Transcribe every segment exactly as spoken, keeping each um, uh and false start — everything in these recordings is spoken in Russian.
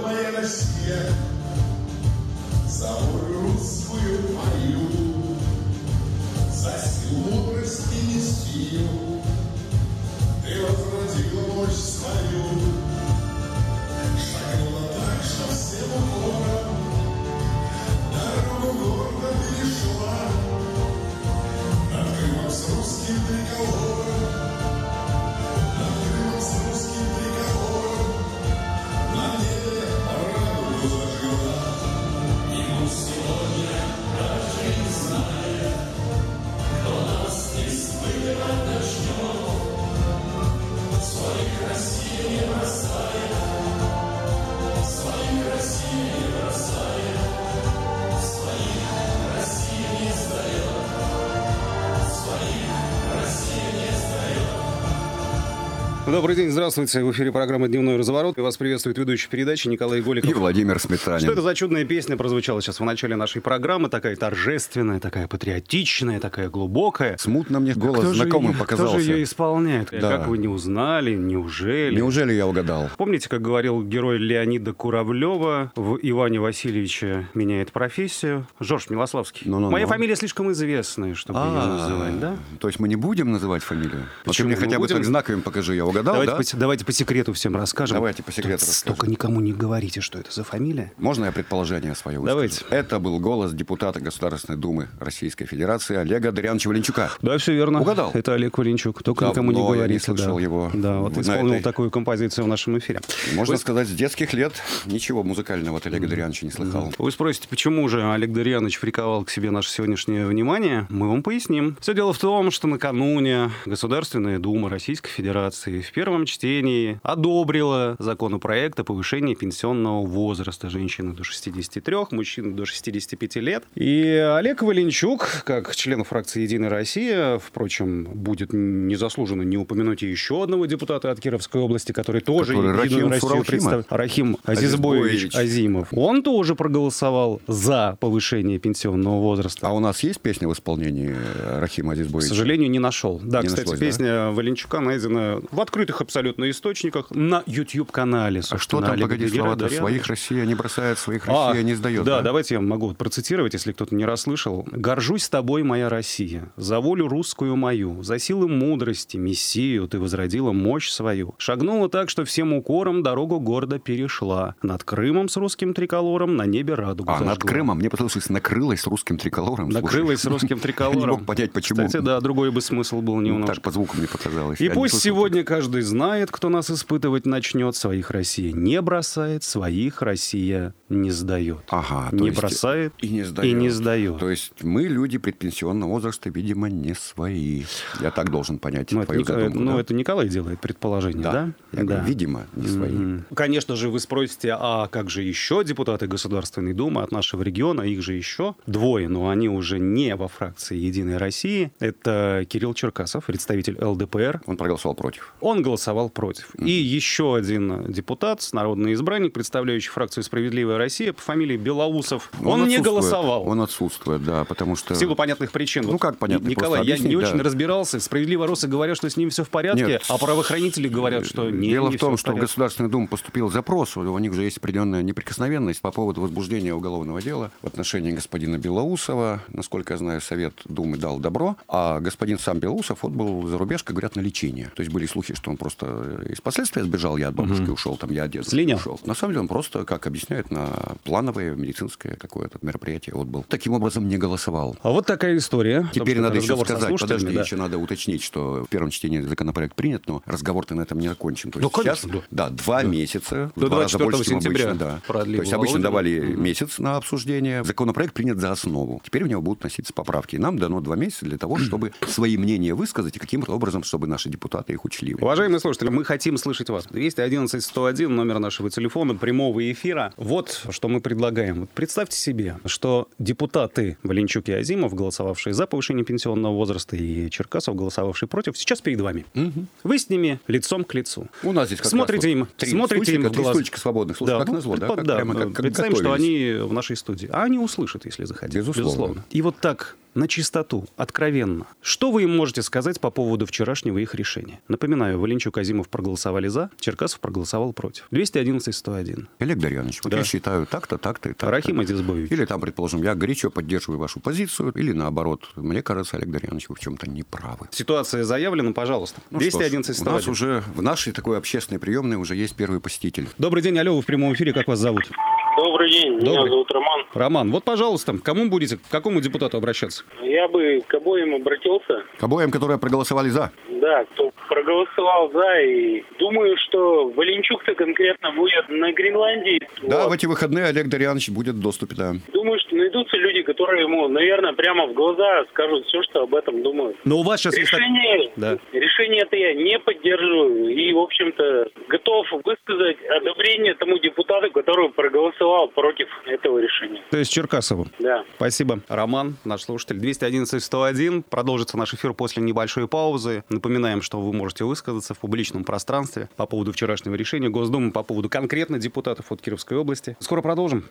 моя Россия, за волю русскую мою, за силу мудрости и силу ты возродила мощь свою. Шагнула так, что всем укором дорогу гордо перешла, над Крымом с русским триколором, над Крымом с русским триколором, на небе радугу зажгла. И мы сегодня даже не зная, кто нас испытывать начнет, своих Россия не бросает, своих Россия не бросает, своих Россия не сдает, своих Россия не сдает. Добрый день, здравствуйте. В эфире программа «Дневной разворот». И вас приветствует ведущий передачи Николай Голиков. И Владимир Сметанин. Что это за чудная песня прозвучала сейчас в начале нашей программы? Такая торжественная, такая патриотичная, такая глубокая. Смутно мне голос Кто знакомым же, показался. Кто же ее исполняет? Да. Как вы не узнали? Неужели? Неужели я угадал? Помните, как говорил герой Леонида Куравлева в «Иване Васильевиче меняет профессию»? Жорж Милославский. Ну-ну-ну. Моя фамилия слишком известная, чтобы ее называть, да? То есть мы не будем называть фамилию? Вот ты Почему мне мы хотя бы будем? так знаковым покажи, я угадал, Давайте, да? по, давайте по секрету всем расскажем. Давайте по секрету Только расскажем. никому не говорите, что это за фамилия. Можно я предположение свое выскажу? Давайте. Это был голос депутата Государственной Думы Российской Федерации Олега Адриановича Валенчука. Да, все верно. Угадал. Это Олег Валенчук. Только Давно никому не я не говорите. слышал да. его Да, вот на исполнил этой- такую композицию в нашем эфире. Можно Вы- сказать, с детских лет ничего музыкального от Олега Адриановича не слыхал. Вы спросите, почему же Олег Дарьянович приковал к себе наше сегодняшнее внимание? Мы вам поясним. Все дело в том, что накануне Государственная Дума Российской Федерации в первом чтении одобрила законопроект о повышении пенсионного возраста женщины до шестидесяти трёх, мужчин до шестидесяти пяти лет. И Олег Валенчук, как член фракции «Единая Россия», впрочем, будет незаслуженно не упомянуть и еще одного депутата от Кировской области, который тоже Который «Единую Рахим Россию» Суралхима? представляет. Рахим Азизбоевич Азизбоевич. Азимов. Он тоже проголосовал за повышение пенсионного возраста. А у нас есть песня в исполнении Рахима К Азизбоевича? сожалению, не нашел. Да, Не кстати, нашлось, да? песня Валенчука найдена в открытых абсолютно источниках на YouTube-канале. А что там, погоди, слова-то? Своих Россия не бросает, своих А, Россия не сдает. Да, давайте я могу процитировать, если кто-то не расслышал. «Горжусь тобой, моя Россия, за волю русскую мою, за силы мудрости, мессию ты возродила мощь свою. Шагнула так, что всем укором дорогу гордо перешла. Над Крымом с русским триколором на небе радугу А зажгла». над Крымом, мне послышалось, накрылась русским триколором. Накрылась с Слушай, русским я триколором. не мог понять, почему. Кстати, да, другой бы смысл был Ну, немножко. так по звуку мне показалось. И Я не пусть слышал. сегодня каждый знает, кто нас испытывать начнет. Своих Россия не бросает, своих Россия не сдает. Ага, то не есть бросает и не сдает. и не сдает. То есть мы, люди предпенсионного возраста, видимо, не свои. Я так должен понять Ну, это, твою Ника- задумку, ну, да? это Николай делает предположение, да? Да. Я говорю, видимо, не свои. Мгм. Конечно же, вы спросите, а как же еще депутаты Государственной Думы от нашего региона? Их же еще двое, но они уже не во фракции «Единой России». Это Кирилл Черкасов, представитель эл дэ пэ эр. Он проголосовал против. Он голосовал против. И еще один депутат, народный избранник, представляющий фракцию «Справедливая Россия» по фамилии Белоусов. Он, не отсутствует. голосовал. Он отсутствует, да, потому что... В силу понятных причин. Ну, Вот, как понятно, Николай, просто я не объяснить, очень да. разбирался. «Справедливая Россия» говорят, что с ним все в порядке, Нет. а правоохранители говорят, что не, Дело не в том, всё что в порядке. Государственную Думу поступил запрос, у них же есть определенная неприкосновенность по поводу возбуждения уголовного дела в отношении господина Белоусова. Насколько я знаю, Совет Думы дал добро, а господин сам Белоусов отбыл за рубеж, как говорят, на лечение. То есть были слухи, что он просто из последствия сбежал, я от бабушки Мгм. ушел, там я от детства Слинял. ушел. На самом деле он просто, как объясняют, на плановое медицинское какое-то мероприятие отбыл. Таким образом не голосовал. А вот такая история. Теперь Потому надо что еще разговор со сказать, слушателями, подожди, да. еще надо уточнить, что в первом чтении законопроект принят, но разговор-то на этом не окончен. То Ну, есть конечно, сейчас, да, два месяца, в До два раза двадцать четвёртого больше, чем сентября обычно, да. продлил То есть обычно Володин. давали Мгм. месяц на обсуждение, законопроект принят за основу. Теперь в него будут носиться поправки. И нам дано два месяца для того, чтобы свои мнения высказать и каким-то образом, чтобы наши депутаты их учли. Уважаемые слушатели, мы хотим слышать вас. двести одиннадцать сто один, номер нашего телефона, прямого эфира. Вот что мы предлагаем. Вот представьте себе, что депутаты Валенчук и Азимов, голосовавшие за повышение пенсионного возраста, и Черкасов, голосовавший против, сейчас перед вами. Мгм. Вы с ними лицом к лицу. У нас здесь как Смотрите раз им, вот три смотрите им стульчика, в три глаз. стульчика свободных. Слушай, как ну, назло, да? предпо- Как- да, прямо ну, как- как представим, что готовились. они в нашей студии. А они услышат, если захотят. Безусловно. И вот так на чистоту, откровенно. Что вы им можете сказать по поводу вчерашнего их решения? Напоминаю, Валенчук, Азимов проголосовали за, Черкасов проголосовал против. двести одиннадцать сто один. Олег Дарьянович, вот Да. я считаю так-то, так-то и так-то. Рахим Адизбович. Или там, предположим, я горячо поддерживаю вашу позицию, или наоборот, мне кажется, Олег Дарьянович, вы в чем-то не правы. Ситуация заявлена, пожалуйста. Ну двести что ж, одиннадцать у сто нас один. уже в нашей такой общественной приемной уже есть первый посетитель. Добрый день, алло, вы в прямом эфире, как вас зовут? Добрый день, меня Добрый. зовут Роман. Роман, вот, пожалуйста, к кому будете, к какому депутату обращаться? Я бы к обоим обратился. К обоим, которые проголосовали за. Да, кто проголосовал за, и думаю, что Валенчук-то конкретно будет на Гренландии. Да, Вот. в эти выходные Олег Дарьянович будет в доступе, да. Думаю, что найдутся люди, которые ему, наверное, прямо в глаза скажут все, что об этом думают. Но у вас сейчас есть... так- Решение, Да. решение это я не поддерживаю и, в общем-то, готов высказать одобрение тому депутату, который проголосовал против этого решения. То есть Черкасову. Да. Спасибо. Роман, наш слушатель. двести одиннадцать сто один. Продолжится наш эфир после небольшой паузы. Напоминаем, что вы можете высказаться в публичном пространстве по поводу вчерашнего решения Госдумы, по поводу конкретно депутатов от Кировской области. Скоро продолжим.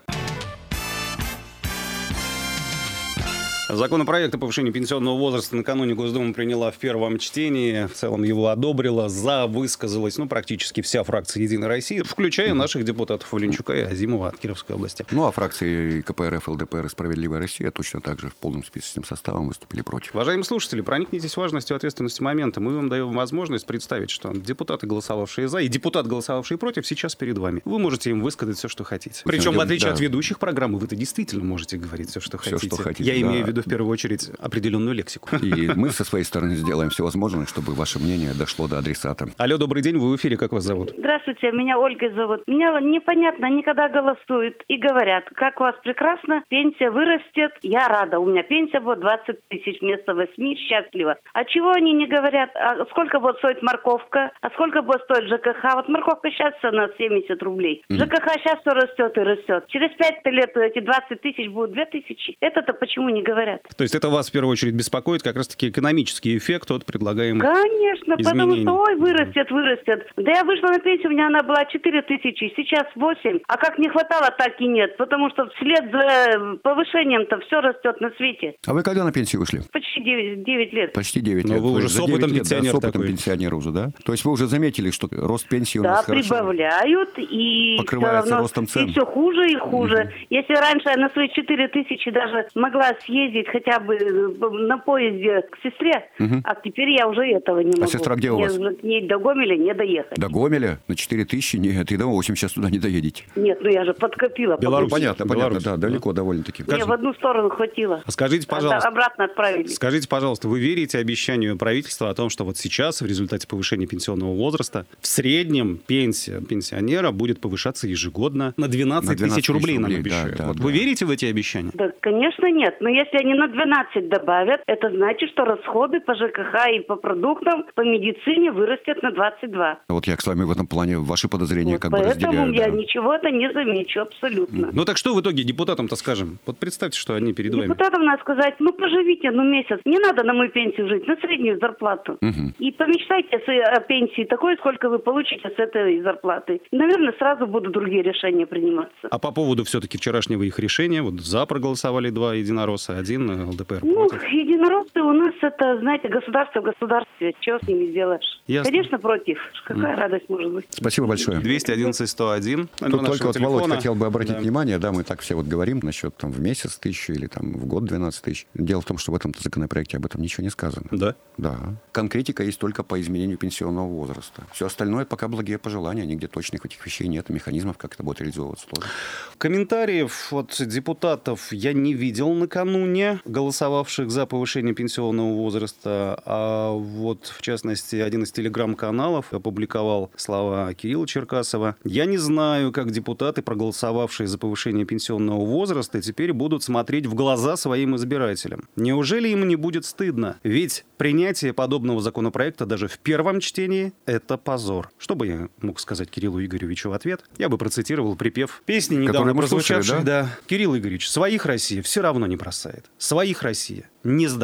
Законопроект о повышении пенсионного возраста накануне Госдума приняла в первом чтении. В целом его одобрила. За высказалась ну, практически вся фракция «Единой России», включая наших депутатов Валенчука и Азимова от Кировской области. Ну, а фракции КПРФ, ЛДПР и «Справедливая Россия» точно так же в полном списочном составом выступили против. Уважаемые слушатели, проникнитесь важностью и ответственностью момента. Мы вам даем возможность представить, что депутаты, голосовавшие за, и депутат, голосовавший против, сейчас перед вами. Вы можете им высказать все, что хотите. Причем, в отличие да. от ведущих программ, вы-то действительно можете говорить все, что Всё, хотите. что хотите, Я имею да. в виду, в первую очередь, определенную лексику. И мы со своей стороны сделаем все возможное, чтобы ваше мнение дошло до адресата. Алло, добрый день, вы в эфире, как вас зовут? Здравствуйте, меня Ольга зовут. Меня непонятно, они когда голосуют и говорят, как у вас прекрасно, пенсия вырастет, я рада, у меня пенсия будет двадцать тысяч вместо восьми, счастлива. А чего они не говорят, а сколько будет стоить морковка, а сколько будет стоить ЖКХ? Вот морковка сейчас цена семьдесят рублей. Mm. ЖКХ сейчас все растет и растет. Через пять лет эти двадцать тысяч будут две тысячи. Это-то почему не говорят? То есть это вас в первую очередь беспокоит как раз-таки экономический эффект от предлагаемых Конечно, изменений. потому что, ой, вырастет, вырастет. Да я вышла на пенсию, у меня она была четыре тысячи, сейчас восемь. А как не хватало, так и нет. Потому что вслед за повышением-то все растет на свете. А вы когда на пенсию вышли? Почти девять лет. Почти девять Но лет. вы То уже есть с за опытом девять лет, да, пенсионер с опытом такой. пенсионера уже, да? То есть вы уже заметили, что рост пенсии у Да, нас хорошо прибавляют, и покрывается всё равно ростом цен. И все хуже и хуже. Если раньше я на свои четыре тысячи даже могла съездить хотя бы на поезде к сестре, а теперь я уже этого не могу. сестра где у Мне вас? уже к ней до Гомеля не доехать. До Гомеля на четыре тысячи? Нет, и до восемь сейчас туда не доедете. Нет, ну я же подкопила. Беларусь. покупки. Понятно, Беларусь. понятно, да, далеко довольно-таки. Мне в одну сторону хватило. А скажите, А пожалуйста, обратно отправили. Скажите, пожалуйста, вы верите обещанию правительства о том, что вот сейчас в результате повышения пенсионного возраста в среднем пенсия пенсионера будет повышаться ежегодно на двенадцать, На двенадцать тысяч рублей, нам рублей, да, обещают. да, вот да. Вы верите в эти обещания? Да, конечно, нет. Но если они на двенадцать добавят, это значит, что расходы по ЖКХ и по продуктам, по медицине вырастет на двадцать два. Вот я с вами в этом плане ваши подозрения Вот как бы поэтому разделяю. я да. ничего-то не замечу абсолютно. Ну так что в итоге депутатам-то скажем? Вот представьте, что они перед вами. Депутатам надо сказать, ну поживите, ну месяц. Не надо на мою пенсию жить, на среднюю зарплату. Мгм. И помечтайте о своей- о пенсии такой, сколько вы получите с этой зарплаты. Наверное, сразу будут другие решения приниматься. А по поводу все-таки вчерашнего их решения, вот за проголосовали два единоросса, один э, ЛДПР Ну, против. единороссы у нас это, знаете, государство в государстве. Чего с ними сделаешь? Ясно. Конечно, против. Какая радость может быть? Спасибо большое. двести одиннадцать сто один. Тут только вот Володь хотел бы обратить Да. внимание, да, мы так все вот говорим насчет там в месяц тысячу или там в год двенадцать тысяч. Дело в том, что в этом законопроекте об этом ничего не сказано. Да. Да. Конкретика есть только по изменению пенсионного возраста. Все остальное пока благие пожелания, нигде точных этих вещей нет, механизмов, как это будет реализовываться тоже. Комментариев от депутатов я не видел накануне, голосовавших за повышение пенсионного возраста. А вот, в частности, один из телеграм-каналов опубликовал слова Кирилла Черкасова. Я не знаю, как депутаты, проголосовавшие за повышение пенсионного возраста, теперь будут смотреть в глаза своим избирателям. Неужели им не будет стыдно? Ведь принятие подобного законопроекта даже в первом чтении – это позор. Что бы я мог сказать Кириллу Игоревичу в ответ? Я бы процитировал припев песни, недавно Который мы слушали, прозвучавшей. Да? Кирилл Игоревич, своих Россия все равно не бросает. Своих Россия не сдает.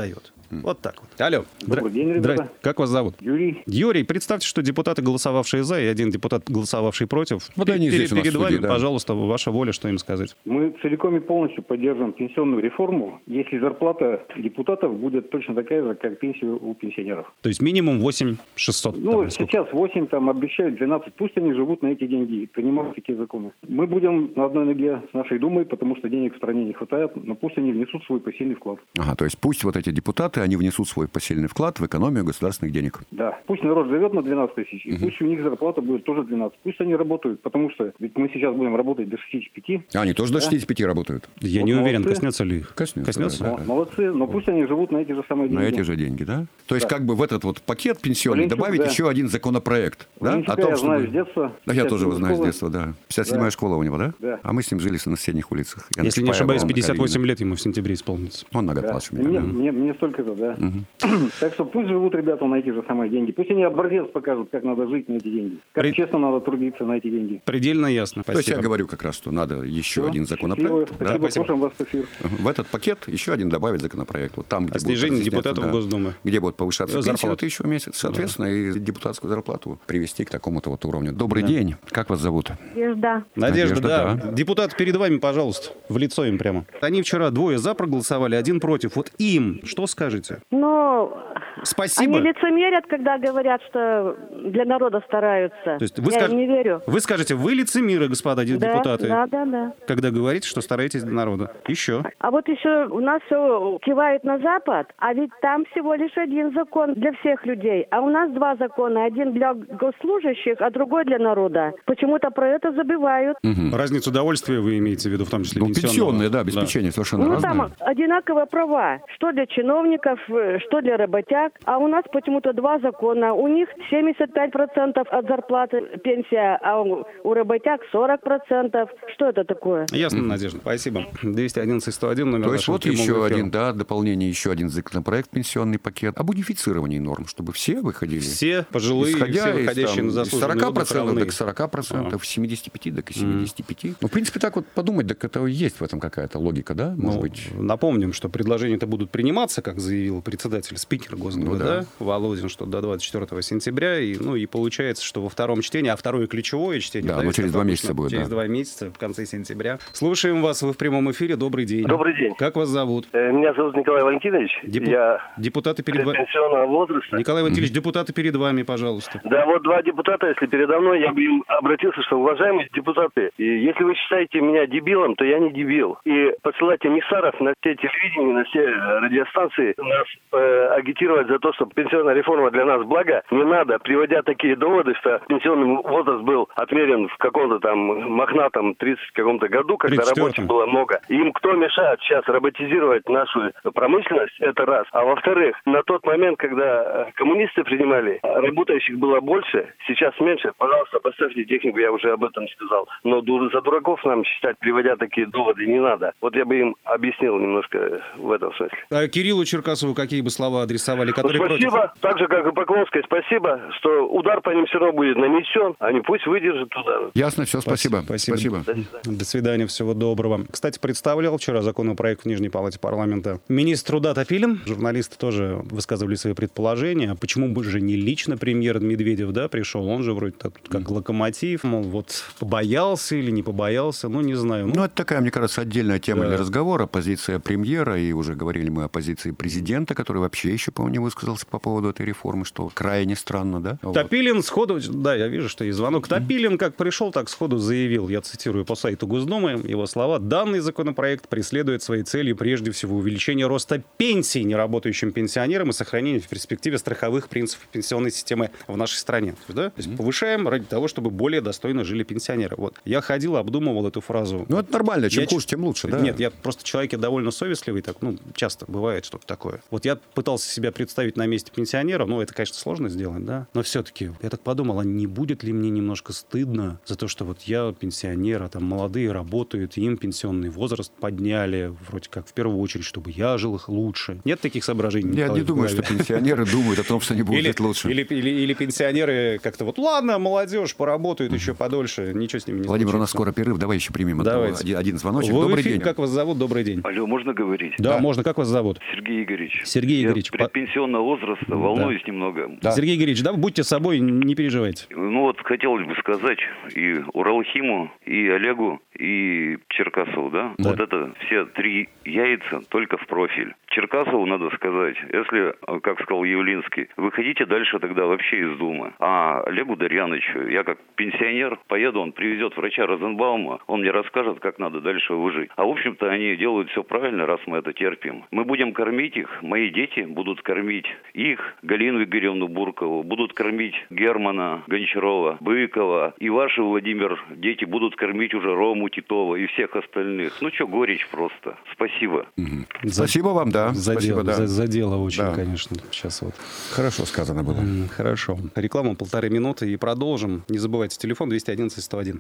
Вот так вот. Алло. Добрый Дра- день, ребята. Дра- Как вас зовут? Юрий. Юрий, представьте, что депутаты, голосовавшие за, и один депутат, голосовавший против. Вот они Перед- здесь у нас Перед в студии, вами, да. пожалуйста, ваша воля, что им сказать. Мы целиком и полностью поддерживаем пенсионную реформу, если зарплата депутатов будет точно такая же, как пенсия у пенсионеров. То есть минимум восемь тысяч шестьсот. Ну, там, или сколько? сейчас восемь, там обещают двенадцать. Пусть они живут на эти деньги, принимают такие законы. Мы будем на одной ноге с нашей Думой, потому что денег в стране не хватает, но пусть они внесут свой посильный вклад. Ага, то есть пусть вот эти депутаты, они внесут свой посильный вклад в экономию государственных денег. Да. Пусть народ живет на двенадцать тысяч, и пусть у них зарплата будет тоже двенадцать. Пусть они работают, потому что ведь мы сейчас будем работать до шестидесяти пяти. А они тоже до Да. шестидесяти пяти работают? Я Вот не уверен, молодцы. коснется ли их. Коснется, Коснется? да, М- Молодцы, но пусть они живут на эти же самые деньги. На эти же деньги, да? То есть Да. как бы в этот вот пакет пенсионный Валентин, добавить да. еще один законопроект, В да? принципе, я знаю с детства. Да, я Пятая тоже его знаю с школа. детства, да. пятьдесят седьмая Да. школа у него, да? Да. А мы с ним жили на соседних улицах. Я Если не на ошибаюсь, Чапаева, на пятьдесят восемь Калинина. лет ему в сентябре исполнится. Он на год Да. младше И меня. Мне, да. мне, мне столько-то, да. Так что пусть живут ребята на эти же самые деньги. Пусть они образец покажут, как надо жить на эти деньги. Как При- честно надо трудиться на эти деньги. Предельно ясно. То есть я Спасибо. говорю как раз, что надо еще Всё. один Счастливо. законопроект. да? Спасибо, спасибо. слушаем вас в эфир. В этот пакет еще один добавить законопроект. Вот там, где О снижении будут разъясняться, депутатов Госдумы. где будет повышаться Зарплата. пенсия, тысячу в месяц, соответственно, и депутатскую зарплату привести к такому-то вот уровню. Добрый день. Как вас зовут? Надежда. Надежда, Надежда, да. да. Депутат перед вами, пожалуйста, в лицо им прямо. Они вчера двое за проголосовали, один против. Вот им что скажете? Ну, Спасибо. они лицемерят, когда говорят, что для народа стараются. То есть вы, Я скаж- им не верю. вы скажете, вы лицемеры, господа де- Да, депутаты, да, да, да. когда говорите, что стараетесь для народа. Еще. А вот еще у нас все кивает на Запад, а ведь там всего лишь один закон для всех людей. А у нас два закона. Один для госслужащих, а другой для народа. Почему-то про это забывают. Разницу удовольствия вы имеете в виду, в том числе Ну, пенсионного. пенсионное, да, обеспечение совершенно Ну, разное. там одинаковые права. Что для чиновников, э, что для работяг. А у нас почему-то два закона. У них семьдесят пять процентов от зарплаты пенсия, а у, у работяг сорок процентов. Что это такое? Ясно, Надежда. Спасибо. двести одиннадцать сто один номер То есть нашего вот прямого еще эфира. один, да, дополнение, еще один законопроект, пенсионный пакет об унифицировании норм, чтобы все выходили. Все пожилые, Исходя все из, выходящие там, на из заслуженный сорока отдых процентов равны. до сорока процентов, с семидесяти пяти до семидесяти пяти. Ну, в принципе, так вот подумать, так это есть в этом какая-то логика, да? Может Ну, быть. Напомним, что предложения-то будут приниматься, как заявил председатель, спикер Госдумы, Ну, да. да. Володин, что до двадцать четвёртого сентября. И, ну, и получается, что во втором чтении, а второе ключевое чтение... Да, ну, ведь через как два обычно, месяца будет, Через да. два месяца, в конце сентября. Слушаем вас, вы в прямом эфире. Добрый день. Добрый день. Как вас зовут? Э, Меня зовут Николай Валентинович. Депу- Я Депутаты перед вами. пенсионного возраста. Николай Валентинович, депутаты перед вами, пожалуйста. Да, вот два депутата, если передо мной, я бы им обратился, что, уважаемые депутаты, и если вы считаете меня дебилом, то я не дебил. И посылать эмиссаров на все телевидения, на все э, радиостанции, нас э, агитировать за то, что пенсионная реформа для нас благо, не надо, приводя такие доводы, что пенсионный возраст был отмерен в каком-то там мохнатом тридцать каком-то году, когда тридцать четвёртом. рабочих было много. Им кто мешает сейчас роботизировать нашу промышленность, это раз. А во-вторых, на тот момент, когда э, коммунисты принимали, работающих было больше, сейчас меньше. Пожалуйста, поставьте технику, я уже об этом сказал. Но дур- за дураков нам считать, приводя такие доводы, не надо. Вот я бы им объяснил немножко в этом смысле. А Кириллу Черкасову какие бы слова адресовали, Ну, которые против? спасибо, так же, как и Поклонской, спасибо, что удар по ним все равно будет нанесен, они пусть выдержат удар. Ясно, все, спасибо. Спасибо. Спасибо. До свидания. До свидания, всего доброго. Кстати, представлял вчера законопроект в Нижней Палате парламента министр труда Топилин. Журналисты тоже высказывали свои предположения. Почему бы же не лично премьер Медведев, да, пришел? Он же вроде так, как локомотив, мол, вот побоялся или не побоялся, ну, не знаю. Ну, это такая, мне кажется, отдельная тема Да. для разговора. Позиция премьера, и уже говорили мы о позиции президента, который вообще еще, по-моему, не высказался по поводу этой реформы, что крайне странно, да? Вот. Топилин сходу, да, я вижу, что есть звонок. Топилин как пришел, так сходу заявил, я цитирую по сайту Госдумы, его слова: «Данный законопроект преследует своей целью прежде всего увеличение роста пенсий неработающим пенсионерам и сохранение в перспективе страховых принципов пенсионной системы в нашей стране». Да? То есть повышаем ради того, чтобы более достойно жили пенсионеры. Вот. Я ходил, обдумывал эту фразу. Ну, это нормально, чем Я хуже, ч- тем лучше, да? Нет, я просто человек я довольно совестливый, так, ну, часто бывает что-то такое. Вот я пытался себя представить на месте пенсионера, ну, это, конечно, сложно сделать, да, но все-таки я так подумал, а не будет ли мне немножко стыдно за то, что вот я пенсионер, а там молодые работают, им пенсионный возраст подняли, вроде как в первую очередь, чтобы я жил их лучше. Нет таких соображений? Я Николай, не в думаю, что голове? пенсионеры думают о том, что они будут Или, жить лучше. или, или, или пенсионеры как-то вот, ладно, молодежь, поработают еще подольше, ничего с ними не Владимир, у нас случится. скоро перерыв, давай еще примем Давайте. один, один звоночек. Вы в Добрый эфире, день. как вас зовут? Добрый день. Алло, можно говорить? Да, Да. можно. Как вас зовут? Сергей Игоревич. Сергей Я Игоревич, предпенсионного возраста, Да. волнуюсь немного. Да. Сергей Игоревич, да, будьте собой, не переживайте. Ну вот хотелось бы сказать и Уралхиму, и Олегу, и Черкасову, да? Да. Вот это все три яйца только в профиль. Черкасову надо сказать, если, как сказал Явлинский, выходите дальше тогда вообще из Думы. А Олегу Дарьяновичу, я как пенсионер поеду, он привезет врача Розенбаума, он мне расскажет, как надо дальше выжить. А в общем-то они делают все правильно, раз мы это терпим. Мы будем кормить их, мои дети будут кормить их, Галину Игоревну Буркову, будут кормить Германа Гончарова, Быкова, и ваши, Владимир, дети будут кормить уже Рому Титова и всех остальных. Ну что, горечь просто. Спасибо. Угу. Спасибо вам, да. За Спасибо, дело, да. за, за дело очень, Да. конечно, сейчас вот. Хорошо сказано было. М, Хорошо. Реклама полторы минуты и продолжим. Не забывайте, телефон двести одиннадцать сто один.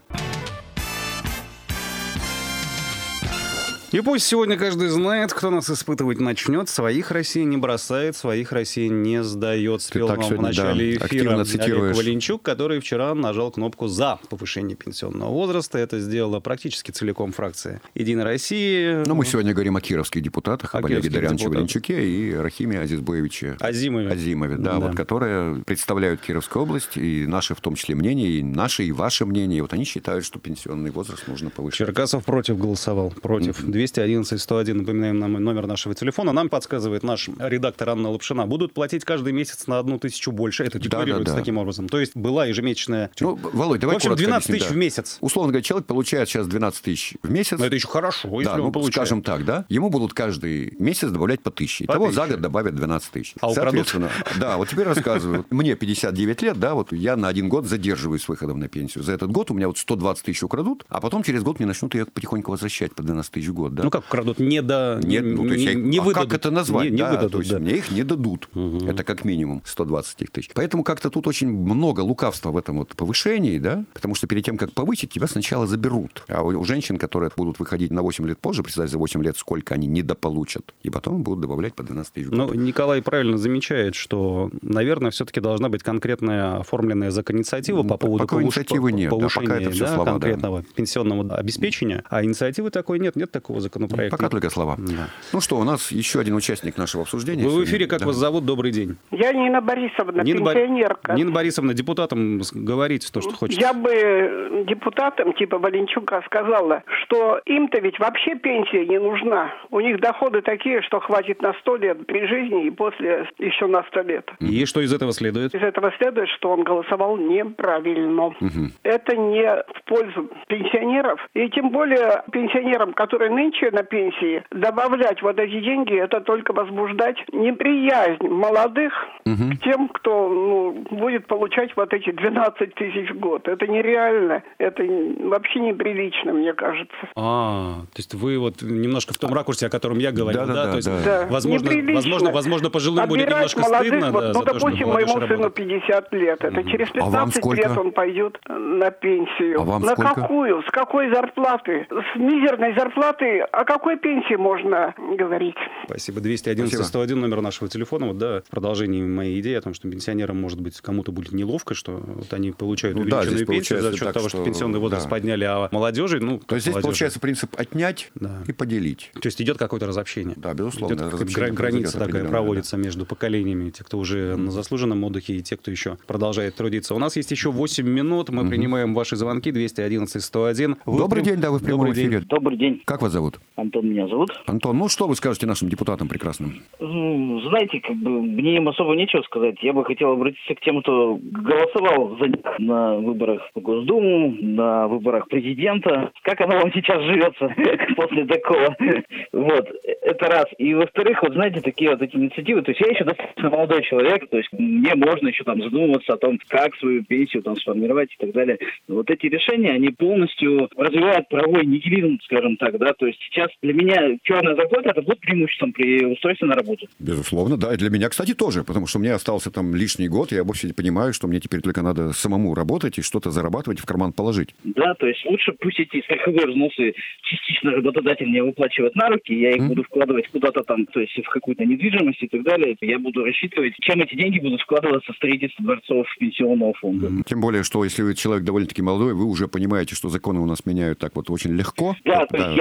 И пусть сегодня каждый знает, кто нас испытывать начнет. Своих Россия не бросает, своих Россия не сдает. Спел так вам в сегодня, начале да, эфира активно Олег цитируешь. Валенчук, который вчера нажал кнопку «За» повышение пенсионного возраста. Это сделала практически целиком фракция «Единой России». Но мы сегодня говорим о кировских депутатах, О об Олеге кировских Дарьяновиче депутатах. Валенчуке и Рахиме Азизбоевиче Азимове. Азимове, да, Да. вот, которые представляют Кировскую область, и наши в том числе мнения, и наши, и ваше мнение. И вот они считают, что пенсионный возраст нужно повышать. Черкасов против голосовал. Против. двести одиннадцать сто один. Напоминаем нам номер нашего телефона. Нам подсказывает наш редактор Анна Лапшина. Будут платить каждый месяц на одну тысячу больше. Это декларируется да, да. таким образом. То есть была ежемесячная... Ну, Володь, давай в общем, коротко двенадцать объясним, тысяч да. в месяц. Условно говоря, человек получает сейчас двенадцать тысяч в месяц. Но это еще хорошо, если Да, он ну, получает. скажем так, да. Ему будут каждый месяц добавлять по тысяче. По Итого тысяче. за год добавят двенадцать тысяч. А украдут? Соответственно, да, вот теперь рассказываю. Мне пятьдесят девять лет, да, вот я на один год задерживаюсь с выходом на пенсию. За этот год у меня вот сто двадцать тысяч украдут, а потом через год мне начнут ее потихоньку возвращать по двенадцать тысяч в год, да. Ну как украдут? Не, до... Нет, не, ну, то есть не, я- не а выдадут. как это назвать? Не, не да, выдадут, то есть да. мне их не дадут. Угу. Это как минимум сто двадцать тысяч. Поэтому как-то тут очень много лукавства в этом вот повышении, да, потому что перед тем, как повысить, тебя сначала заберут. А у, у женщин, которые будут выходить на восемь лет позже, представь, за восемь лет сколько они недополучат. И потом будут добавлять по двенадцать тысяч в год. Ну, Николай правильно замечает, что, наверное, все-таки должна быть конкретная оформленная закон-инициатива по поводу Пока повыш- инициативы нет, да, повышения пока это все да, слова, да. конкретного пенсионного обеспечения. А инициативы такой нет, нет такого законопроекта. Пока только слова. Да. Ну что, у нас еще один участник нашего обсуждения. Вы в сегодня. эфире, как Да. вас зовут? Добрый день. Я Нина Борисовна, Нина, Бо- пенсионерка. Нина Борисовна, депутатам с- говорите то, что хотите. Я бы депутатам типа Валенчука сказала, что им-то ведь вообще пенсия не нужна. У них доходы такие, что хватит на сто лет при жизни и после еще на сто лет. И что из этого следует? Из этого следует, что он голосовал неправильно. Мгм. Это не в пользу пенсионеров. И тем более пенсионерам, которые нынче на пенсии, добавлять вот эти деньги, это только возбуждать неприязнь молодых Мгм. к тем, кто ну, будет получать вот эти двенадцать тысяч в год. Это нереально. Это вообще неприлично, мне кажется. А, то есть вы вот немножко в том ракурсе, о котором я говорил, да? Да-да-да, То есть, да. Да, возможно, неприлично. возможно, возможно, пожилым будет Отбирать немножко молодых, стыдно, вот, да, ну, за то, что допустим, молодежь моему сыну работает. пятьдесят лет. Это через А вам пятнадцать сколько? лет он пойдет на пенсию. А вам на сколько? какую? С какой зарплаты? С мизерной зарплаты о какой пенсии можно говорить? Спасибо. двести одиннадцать Спасибо. сто один номер нашего телефона. Вот, да, в продолжении моей идеи о том, что пенсионерам, может быть, кому-то будет неловко, что вот они получают Ну да, увеличенную здесь пенсию за получается счет так, того, что, что- пенсионный возраст да. подняли, а молодежи, ну, То есть здесь молодежи. получается принцип отнять Да. и поделить. То есть идет какое-то разобщение. Да, безусловно, Идет какая-то разобщение гра- граница произойдет такая определенная, проводится между поколениями, те, кто уже на заслуженном отдыхе, и те, кто еще продолжает трудиться. У нас есть еще восемь минут, мы принимаем ваши звонки, двести одиннадцать сто один. Вы Добрый в прям- день, да, вы в прямом Добрый день. эфире. Добрый день, Как вас зовут? Антон меня зовут. Антон, ну что вы скажете нашим депутатам прекрасным? Ну, знаете, как бы мне им особо нечего сказать. Я бы хотел обратиться к тем, кто голосовал за них на выборах в Госдуму, на выборах президента. Как оно вам сейчас живется после такого? Вот, это раз. И во-вторых, вот знаете, такие вот эти инициативы, то есть я еще достаточно молодой человек, то есть мне можно еще там задумываться о том, как свою пенсию там сформировать и так далее. Но вот эти решения, они полностью развивают правовой нигилизм, скажем так, да, то есть сейчас для меня черная зарплата это будет преимуществом при устройстве на работу. Безусловно, да. И для меня, кстати, тоже, потому что мне остался там лишний год, я вовсе понимаю, что мне теперь только надо самому работать и что-то зарабатывать, в карман положить. Да, то есть лучше пусть эти страховые взносы частично работодатель мне выплачивает на руки, я их Mm. буду вкладывать куда-то там, то есть в какую-то недвижимость и так далее. Я буду рассчитывать, чем эти деньги будут вкладываться в строительство дворцов пенсионного фонда. М, Тем более, что если вы человек довольно-таки молодой, вы уже понимаете, что законы у нас меняют так вот очень легко. Да, то есть я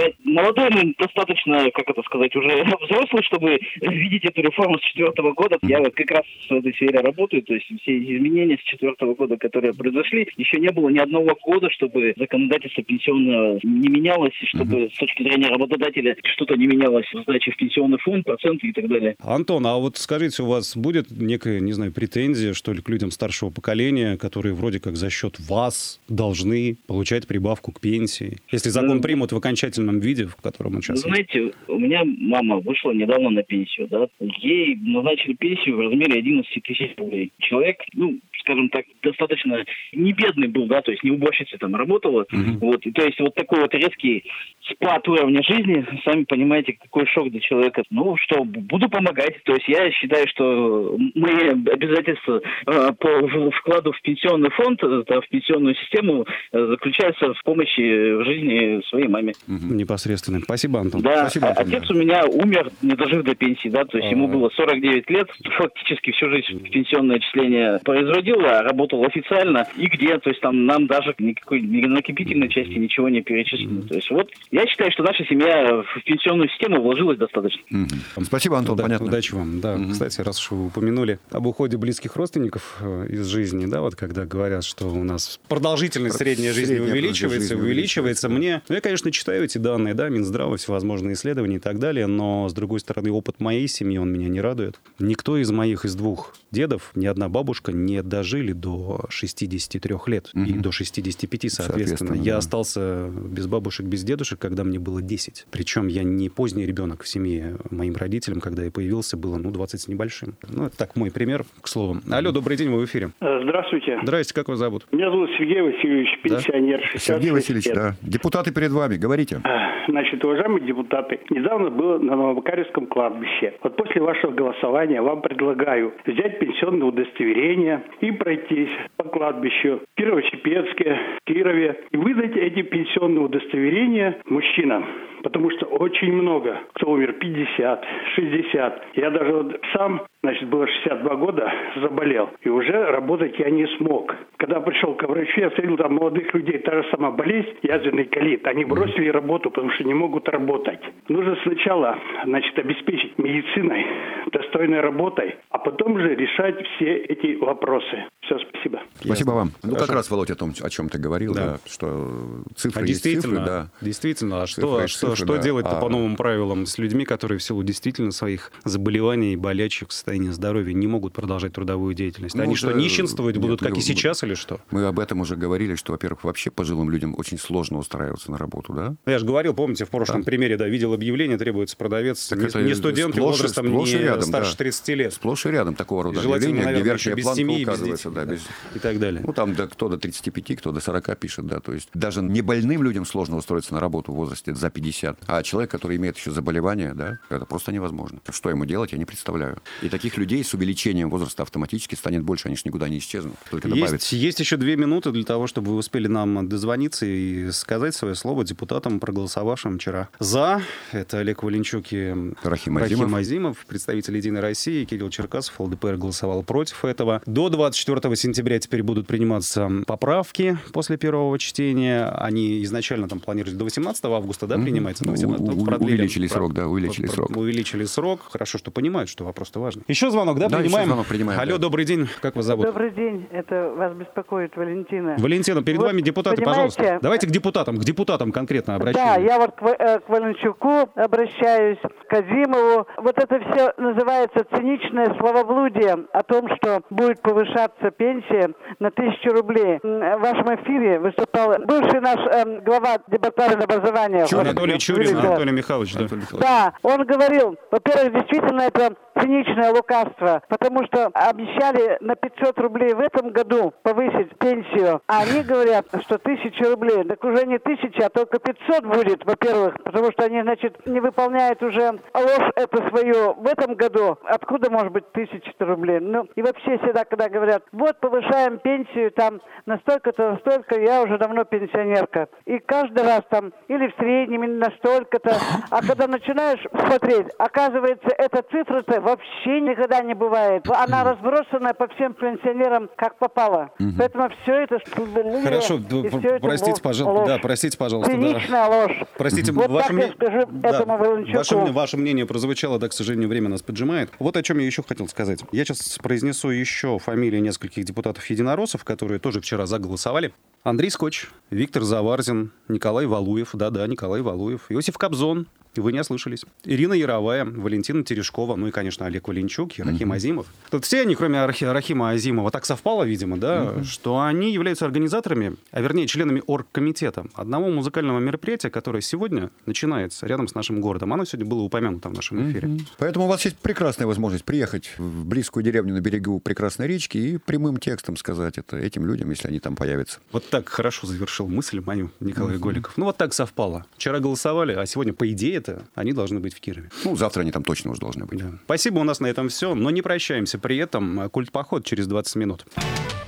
молодой, но достаточно, как это сказать, уже взрослый, чтобы видеть эту реформу с четвертого года. Я вот как раз в этой сфере работаю, то есть все изменения с четвертого года, которые произошли, еще не было ни одного года, чтобы законодательство пенсионное не менялось, чтобы mm-hmm. с точки зрения работодателя что-то не менялось в сдаче в пенсионный фонд, проценты и так далее. Антон, а вот скажите, у вас будет некая, не знаю, претензия, что ли, к людям старшего поколения, которые вроде как за счет вас должны получать прибавку к пенсии, если закон mm-hmm. примут в окончательном виде, в котором он сейчас Знаете, есть? у меня мама вышла недавно на пенсию, да, ей назначили пенсию в размере одиннадцать тысяч рублей. Человек, ну, скажем так, достаточно не бедный был, да, то есть не уборщицей там работала, mm-hmm. вот, и то есть вот такой вот резкий спад уровня жизни, сами понимаете, какой шок для человека. Ну, что, буду помогать, то есть я считаю, что мои обязательства э, по вкладу в пенсионный фонд, да, в пенсионную систему э, заключаются в помощи в жизни своей маме. Mm-hmm. Непосредственно. Спасибо, Антон. Да, Спасибо, Антон. Отец у меня умер, не дожив до пенсии, да, то есть А-а-а. ему было сорок девять лет, фактически всю жизнь в пенсионное отчисление производил, а работал официально. И где, то есть там нам даже никакой ни накопительной части ничего не перечислено. То есть вот я считаю, что наша семья в пенсионную систему вложилась достаточно. Mm-hmm. Спасибо, Антон, да, понятно. Удачи вам. Да, mm-hmm. Кстати, раз уж вы упомянули об уходе близких родственников из жизни, да, вот когда говорят, что у нас продолжительность средней жизни Средняя увеличивается, жизни увеличивается, мне, ну, я, конечно, читаю эти данные, да, Минздрава, всевозможные исследования и так далее, но, с другой стороны, опыт моей семьи, он меня не радует. Никто из моих, из двух дедов, ни одна бабушка не дожили до шестидесяти трёх лет mm-hmm. и до шестидесяти пяти, соответственно. соответственно я да. остался без бабушек, без дедушек, когда мне было десять. Причем я не поздний ребенок в семье. Моим родителям, когда я появился, было, ну, двадцать с небольшим. Ну, это так, мой пример, к слову. Алло, добрый день, вы в эфире. Здравствуйте. Здрасте, как вас зовут? Меня зовут Сергей Васильевич, пенсионер. Да? Сергей Васильевич, лет. да. Депутаты перед вами, говорите. Значит, уважаемые депутаты, недавно было на Новомакаревском кладбище. Вот после вашего голосования вам предлагаю взять пенсионное удостоверение и пройтись по кладбищу в Кирово-Чепецке, Кирове и выдать эти пенсионные удостоверения мужчинам. Потому что очень много, кто умер пятьдесят, шестьдесят. Я даже вот сам, значит, было шестьдесят два года, заболел. И уже работать я не смог. Когда пришел к врачу, я встретил там молодых людей, та же самая болезнь, язвенный колит. Они бросили работу, потому что не могут работать. Нужно сначала, значит, обеспечить медициной, достойной работой, а потом же решать все эти вопросы. Все, спасибо. Спасибо вам. Ну, как раз, Володя, о том, о чем ты говорил, да, да что цифры а есть действительно, цифры, да. Действительно, а цифры что, что, цифры, что да. делать-то а... по новым правилам с людьми, которые в силу действительно своих заболеваний, болячек, состояния здоровья не могут продолжать трудовую деятельность? Ну, Они что, нищенствовать будут, нет, как мы, и сейчас, или что? Мы об этом уже говорили, что, во-первых, вообще пожилым людям очень сложно устраиваться на работу, да? Я же говорил, помните, в прошлом да. примере, да, видел объявление, требуется продавец, так не, не студент, сплошь, возрастом сплошь не рядом, старше да. тридцати лет. Сплошь и рядом такого рода объявления, где наверное, верхняя без планка семьи, указывается, без да, детей, без... и так далее. Ну, там да, кто до тридцати пяти, кто до сорока пишет, да, то есть даже не больным людям сложно устроиться на работу в возрасте за пятьдесят, а человек, который имеет еще заболевание, да, это просто невозможно. Что ему делать, я не представляю. И таких людей с увеличением возраста автоматически станет больше, они же никуда не исчезнут, только добавятся. Есть, есть еще две минуты для того, чтобы вы успели нам дозвониться и сказать свое слово депутатам, проголосовавшим вчера за. Это Олег Валенчук и Рахим Рахим Азимов. Азимов, представитель «Единой России», Кирилл Черкасов, ЛДПР голосовал против этого. До двадцать четвёртого сентября теперь будут приниматься поправки после первого чтения. Они изначально там планировались до восемнадцатого августа, да, принимается? У- у- продлили, увеличили срок, да, увеличили про- срок. Увеличили срок. Хорошо, что понимают, что вопрос-то важный. Еще звонок, да, Да, принимаем? еще звонок принимаем, Алло, да. добрый день. Как вас зовут? Добрый день. Это вас беспокоит Валентина. Валентина, перед Вот, вами депутаты, понимаете, пожалуйста. Давайте к депутатам, к депутатам конкретно Да, обращаемся. я вот к, Ва- э, к Валенчуку обращаюсь, к Азимову. Вот это все называется циничное словоблудие о том, что будет повышаться пенсия на тысячу рублей. М, В вашем эфире выступал бывший наш эм, глава департамента образования. Чурин, Анатолий Чурин, Вылетел. Анатолий Михайлович, да. Анатолий Михайлович. Да, он говорил, во-первых, действительно это циничное лукавство, потому что обещали на пятьсот рублей в этом году повысить пенсию, а они говорят, что тысяча рублей. Так уже не тысяча, а только пятьсот будет, во-первых, потому что они, значит, не выполняют уже ложь эту свою в этом году. Откуда может быть тысяча рублей? Ну, и вообще всегда, когда говорят, вот повышаем получаем пенсию там на столько-то, столько, я уже давно пенсионерка. И каждый раз там или в среднем, или на столько-то. А когда начинаешь смотреть, оказывается, эта цифра-то вообще никогда не бывает. Она разбросана по всем пенсионерам как попало. Угу. Поэтому все это... Хорошо, все простите, это пожалуйста. Да, простите, пожалуйста. Циничная да. ложь. Простите, вот ваше, так мне... я скажу да. этому Волынчуку. Ваше, ваше мнение прозвучало, да, к сожалению, время нас поджимает. Вот о чем я еще хотел сказать. Я сейчас произнесу еще фамилии нескольких депутатов-единороссов, которые тоже вчера заголосовали. Андрей Скотч, Виктор Заварзин, Николай Валуев, да-да, Николай Валуев, Иосиф Кобзон, вы не ослышались, Ирина Яровая, Валентина Терешкова, ну и, конечно, Олег Валенчук, Ерахим uh-huh. Азимов. Тут все они, кроме Рахима Азимова, так совпало, видимо, да, uh-huh. что они являются организаторами, а вернее, членами оргкомитета одного музыкального мероприятия, которое сегодня начинается рядом с нашим городом. Оно сегодня было упомянуто в нашем эфире. Uh-huh. Поэтому у вас есть прекрасная возможность приехать в близкую деревню на берегу прекрасной речки и прямым текстом сказать это этим людям, если они там появятся. Вот так хорошо завершил мысль мою Николай uh-huh. Голиков. Ну вот так совпало. Вчера голосовали, а сегодня, по идее, они должны быть в Кирове. Ну, завтра они там точно уже должны быть. Да. Спасибо, у нас на этом все. Но не прощаемся. При этом культ-поход через двадцать минут.